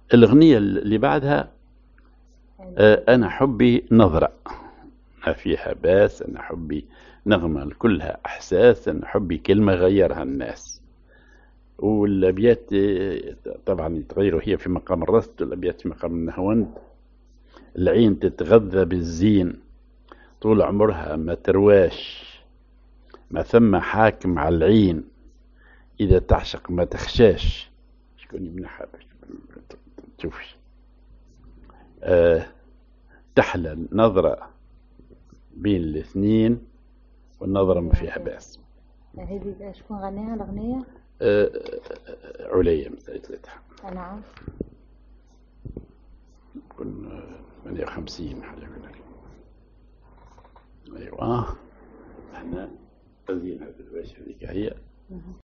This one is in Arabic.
الأغنية اللي بعدها أنا حبي نظرة ما فيها باس، أنا حبي نغمة كلها إحساس، أنا حبي كلمة غيرها الناس. والأبيات طبعا يتغيروا، هي في مقام الرصد والأبيات في مقام النهوند. العين تتغذى بالزين طول عمرها ما ترواش، ما ثم حاكم على العين إذا تعشق ما تخشاش. شكون يمنحها باش تشوفي؟ تحلى النظرة بين الاثنين والنظرة ما فيها بأس. هذه شكون غناها الأغنية؟ عليا مثلتها. نعم. كن 58 حاجة كذا. أيوة. احنا تزيين هذه الوجه هذيك هي.